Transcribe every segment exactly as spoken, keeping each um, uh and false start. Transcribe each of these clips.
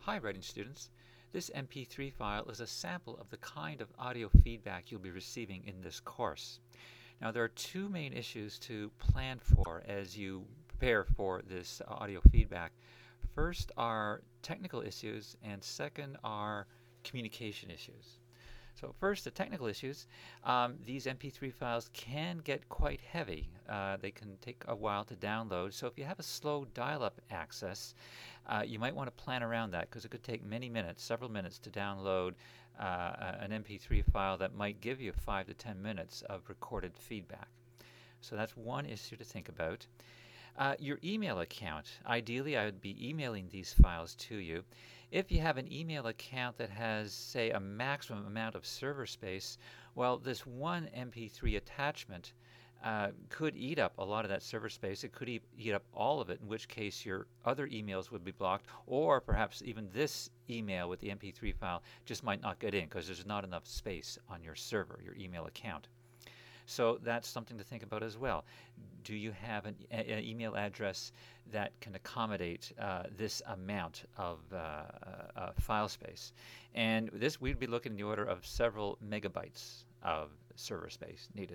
Hi, writing students. This M P three file is a sample of the kind of audio feedback you'll be receiving in this course. Now, there are two main issues to plan for as you prepare for this audio feedback. First are technical issues, and second are communication issues. So first, the technical issues. Um, these M P three files can get quite heavy. Uh, they can take a while to download. So if you have a slow dial-up access, uh, you might want to plan around that because it could take many minutes, several minutes to download uh, an M P three file that might give you five to ten minutes of recorded feedback. So that's one issue to think about. Uh, your email account. Ideally, I would be emailing these files to you. If you have an email account that has, say, a maximum amount of server space, well, this one M P three attachment uh, could eat up a lot of that server space. It could eat, eat up all of it, in which case your other emails would be blocked, or perhaps even this email with the M P three file just might not get in because there's not enough space on your server, your email account. So that's something to think about as well. Do you have an, a, an email address that can accommodate uh, this amount of uh, uh, file space? And this, we'd be looking in the order of several megabytes of server space needed.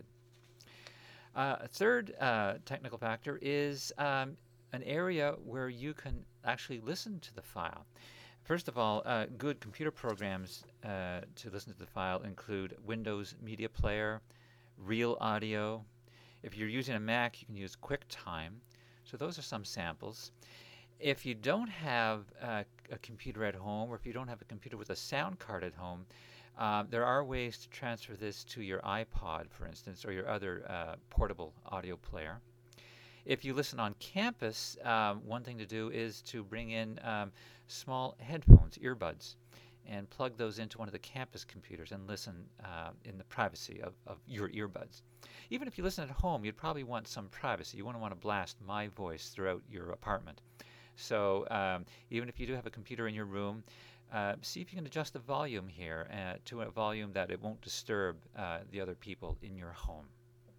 Uh, a third uh, technical factor is um, an area where you can actually listen to the file. First of all, uh, good computer programs uh, to listen to the file include Windows Media Player, Real Audio. If you're using a Mac, you can use QuickTime. So those are some samples. If you don't have uh, a computer at home, or if you don't have a computer with a sound card at home, uh, there are ways to transfer this to your iPod, for instance, or your other uh, portable audio player. If you listen on campus, um, one thing to do is to bring in um, small headphones, earbuds, and plug those into one of the campus computers and listen uh, in the privacy of, of your earbuds. Even if you listen at home, you'd probably want some privacy. You wouldn't want to blast my voice throughout your apartment. So um, even if you do have a computer in your room, uh, see if you can adjust the volume here uh, to a volume that it won't disturb uh, the other people in your home.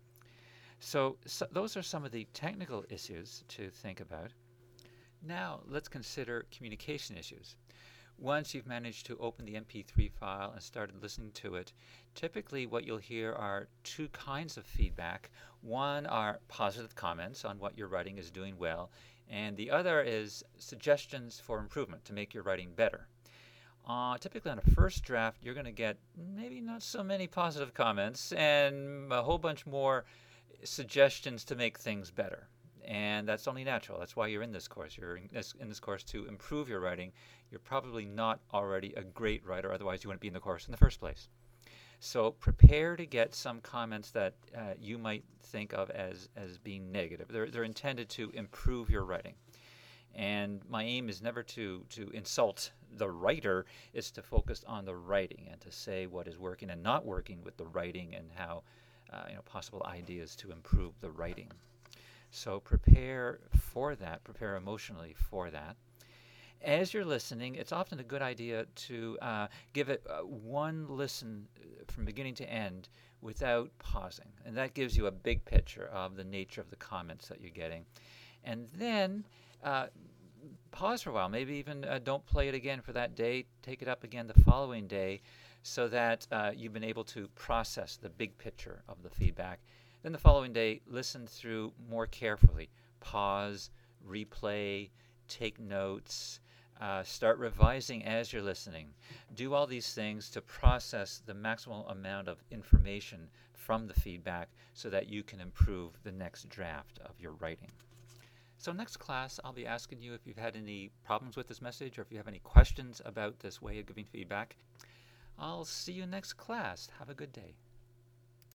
So, so those are some of the technical issues to think about. Now let's consider communication issues. Once you've managed to open the M P three file and started listening to it, typically what you'll hear are two kinds of feedback. One are positive comments on what your writing is doing well, and the other is suggestions for improvement to make your writing better. Uh, typically on a first draft, you're going to get maybe not so many positive comments and a whole bunch more suggestions to make things better. And that's only natural. That's why you're in this course. You're in this, in this course to improve your writing. You're probably not already a great writer, otherwise you wouldn't be in the course in the first place. So prepare to get some comments that uh, you might think of as, as being negative. They're, they're intended to improve your writing. And my aim is never to, to insult the writer. It's to focus on the writing and to say what is working and not working with the writing and how uh, you know, possible ideas to improve the writing. So prepare for that, prepare emotionally for that. As you're listening, it's often a good idea to uh, give it uh, one listen from beginning to end without pausing. And that gives you a big picture of the nature of the comments that you're getting. And then uh, pause for a while. Maybe even uh, don't play it again for that day. Take it up again the following day so that uh, you've been able to process the big picture of the feedback. Then the following day, listen through more carefully. Pause, replay, take notes, uh, start revising as you're listening. Do all these things to process the maximum amount of information from the feedback so that you can improve the next draft of your writing. So next class, I'll be asking you if you've had any problems with this message or if you have any questions about this way of giving feedback. I'll see you next class. Have a good day.